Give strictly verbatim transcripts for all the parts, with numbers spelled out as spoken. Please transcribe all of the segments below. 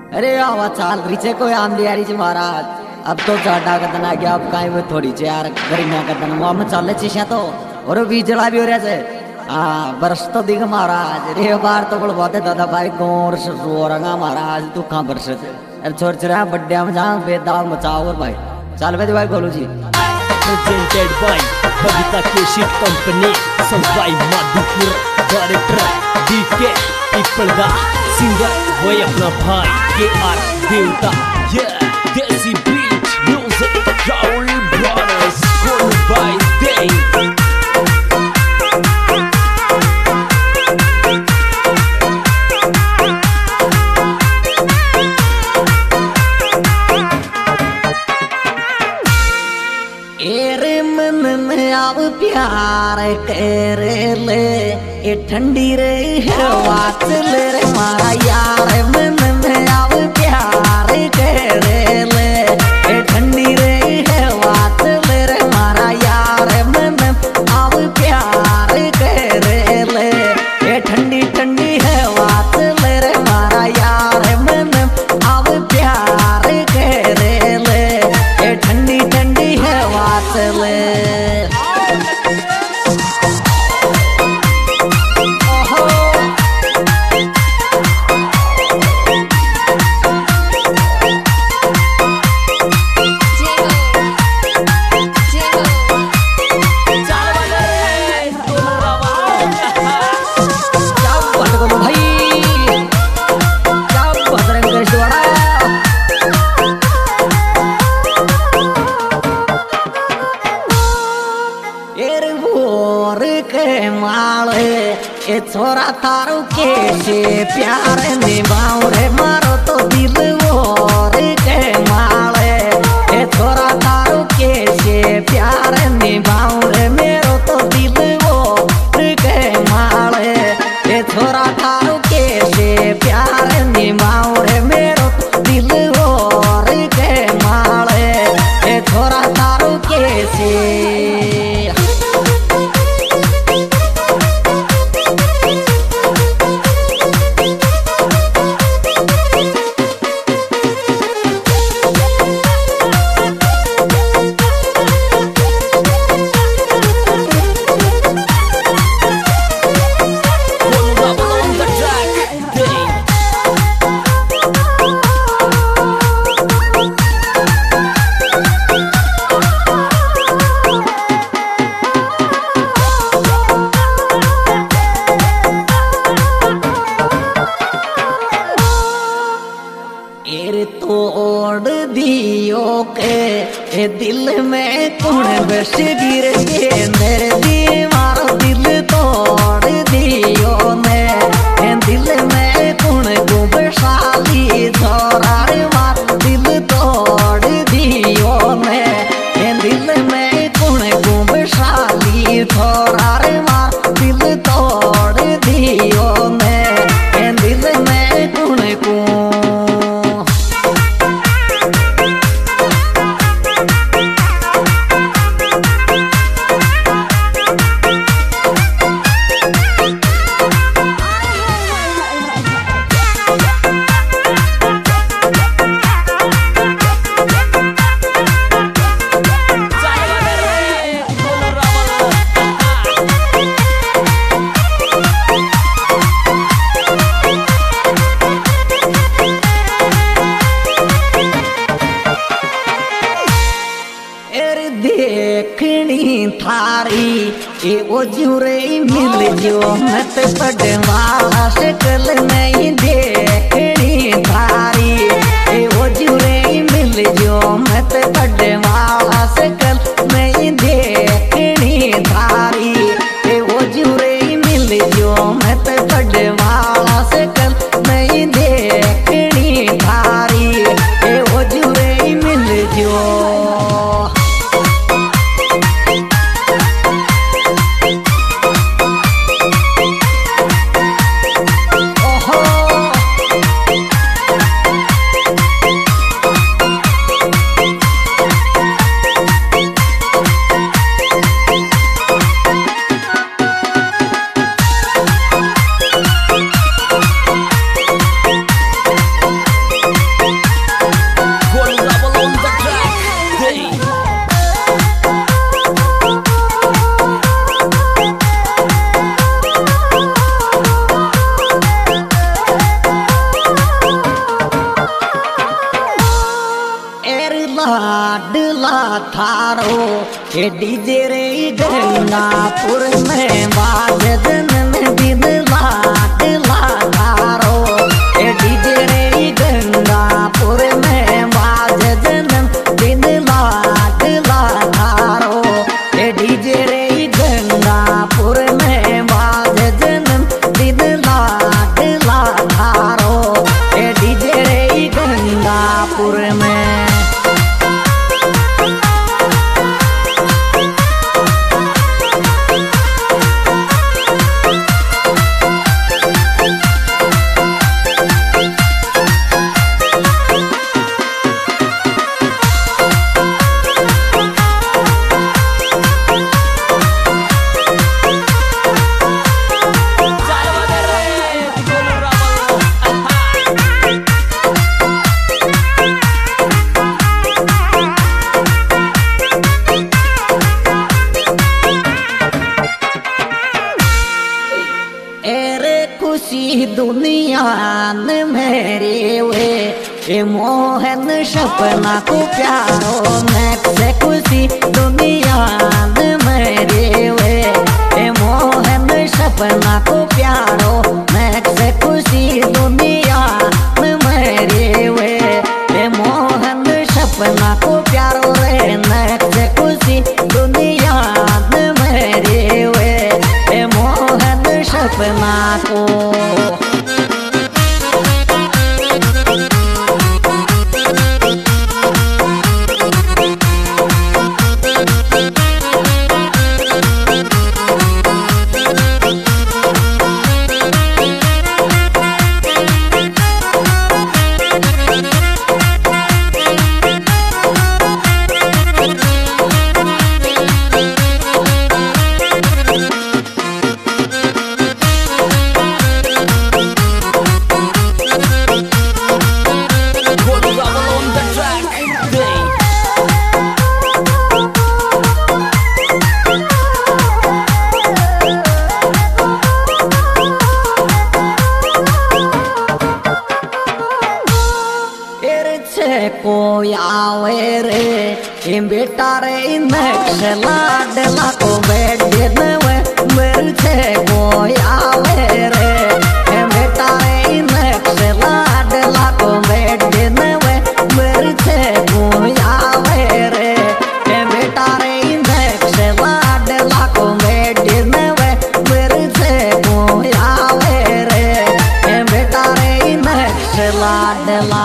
अरे आवा चाल रिचे कोई आंधी आ रही छे महाराज। अब तो चाटा का दिन आ गया, अब काई वो थोड़ी चे यार गर्मियां का दिन मुंह में चले चिशा तो और बीजला भी हो रहा है। हाँ बरस तो दिख महाराज रे बार तो कोल बहुत दादा भाई गोर रोरंगा महाराज तू कहां बरस अरे छोर चरा बड्डे में जहां बेदाव मचाओ और भाई चल बे भाई गोलू जी। प्रेजेंटेड बाय बबीता केशिट company, song by Madhupur, director DK Pipalda, singer वो अपना भाई के आर देवता। ये desi beat music Raul brothers गोल बाय दे। अब प्यार कर ले ये ठंडी रे हवा चल रे मारा यार मन में अब प्यार कर ले ये ठंडी रे हवा चल रे मारा यार मन अब प्यार कर ले ये ठंडी ठंडी हवा चल रे मारा यार मन अब प्यार कर ले ये ठंडी ठंडी हवा चले। ए छोरा थारू के से प्यार निभाओ रे मारो तो दिल और के माले ए छोरा थारू के से प्यार निभाओ रे मेरो तो दिल और के माले ए छोरा थारू के से प्यार निभाओ रे मेरो दिल और के माले ए छोरा थारू के से। तोड़ दियो के ए दिल में कौन बस गिर के मेरे दीवार दिल तोड़ दियो ने ए दिल में कौन को बसाली छोरा मार दिल तोड़ दियो ने ए दिल में कौन को बसाली छोरा मार दिल तोड़ दियो ने ए दिल में कौन को। देखनी थारी ए ओ जुरे मिल जो मत पड़वा शकल नहीं देखनी थारी ए ओ जुरे मिल जो मत पड़वा शकल नहीं देखनी थारी ए ओ जुरे मिल जो मत पड़वा शकल नहीं देखनी थारी ए ओ जुरे मिल जो। प्यारो ये डीजे रे गंगापुर में बाज दिन दिन लाट लगारो ये डीजे रे गंगापुर में बाज दिन दिन लाट लगारो ये डीजे रे गंगापुर में बाज दिन दिन लाट लगारो ये डीजे रे गंगापुर में खुशी दुनिया न मेरे वे ए मोहन सपना को प्यारो मैं से खुशी दुनिया न मेरे वे ए मोहन सपना को प्यारो मैं से खुशी दुनिया न मेरे वे ए मोहन सपना को प्यारो रे मैं से खुशी दुनिया न मेरे वे ए मोहन सपना को को आवे रे ए बेटा रे नक्सला डला को बैठ नवे मेरे छे को आवे रे ए बेटा रे नक्सला डला को बैठ नवे मेरे छे को आवे रे ए बेटा रे नक्सला डला को बैठ नवे मेरे छे को आवे रे ए बेटा रे नक्सला डला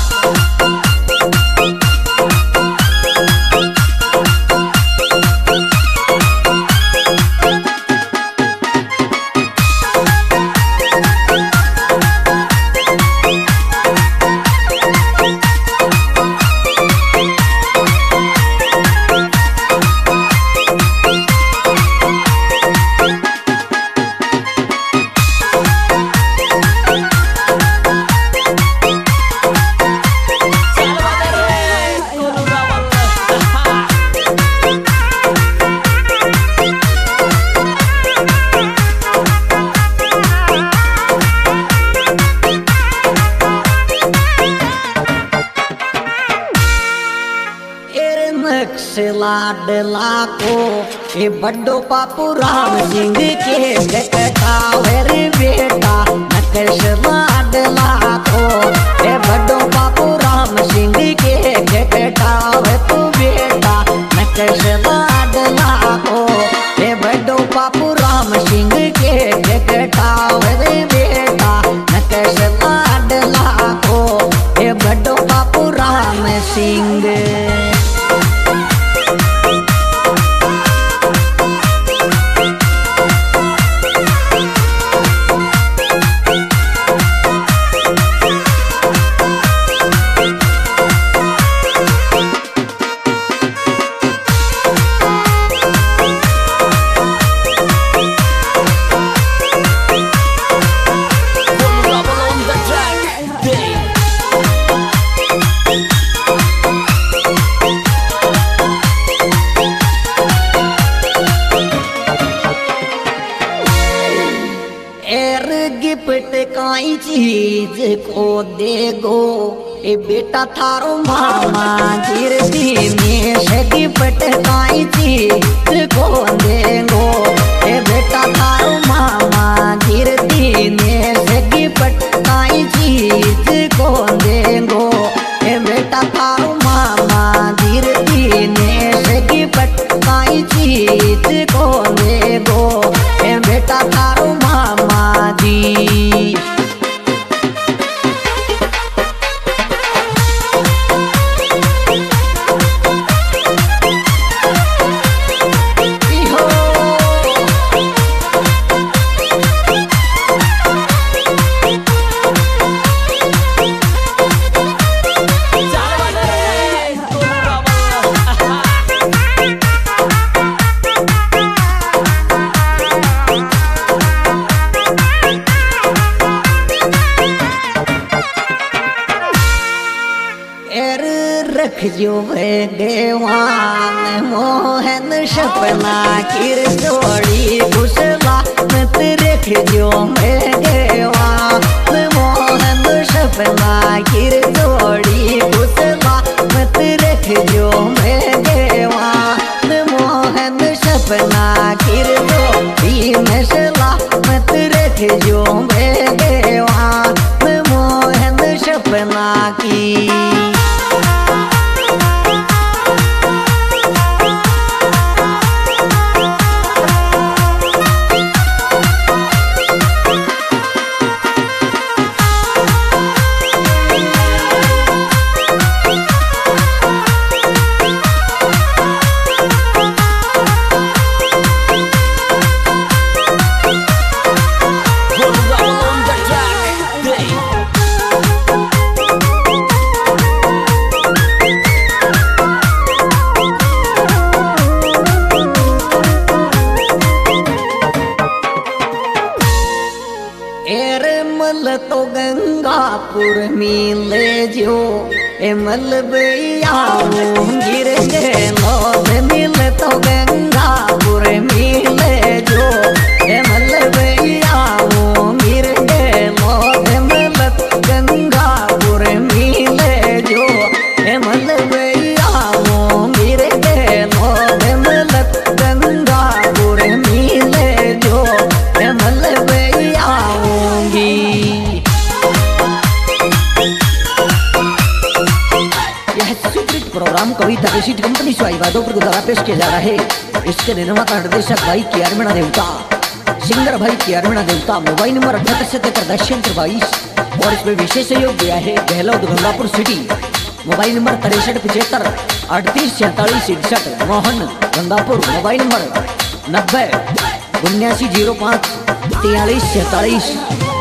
लाडला को ये बड्डो पापू राम सिंह के गटकावे रे बेटा नकश लाडला को ये बड्डो पापू राम सिंह के गटकावे तू बेटा नकश लाडला को ये बड्डो पापू राम सिंह के गटकावे रे बेटा नकश लाडला को ये बड्डो पापू राम सिंह काई चीज को देगो ए बेटा थारो मामा गिरती में शेगी पट काई चीज को देगो ए बेटा थारो मामा गिरती में शेगी पट काई चीज को देगो ए बेटा थारो मामा गिरती में शेगी पट काई चीज को देगो ए बेटा थारो मामा जी। रख जो है देवान मोहन सपना किर जोड़ी घुसला मत रख जो है देवान मोहन सपना किर जोड़ी घुसला मत रख जो है देवान मोहन सपना किर जोड़ी मसला मत रख जो है देवान मोहन सपना की। मल तो गंगापुर मिले जो ए मल आओ गिर गए लोग मिल तो गंगापुर मिले जो ए मल आओ गिर गए लोग मल गंगापुर मिले जो ए मल आओ गिर गए लोग मल गंगापुर मिले जो ए मल आऊंगी। यह सुप्रीत प्रोग्राम कविता रिसीट कंपनी से वादोपुर को द्वारा पेश किया जा रहा है। इसके निर्माता निर्देशक भाई के अरविंद देवता, सिंगर भाई के अरविंद देवता। मोबाइल नंबर अठहत्तर सतहत्तर दस बाईस और इसमें विशेष सहयोग दिया है Gehlot Gangapur city. Mobile number तिरसठ पचहत्तर अड़तीस सैंतालीस इकसठ। मोहन गंगापुर मोबाइल नंबर नब्बे उन्यासी जीरो पाँच तियालीस सैंतालीस।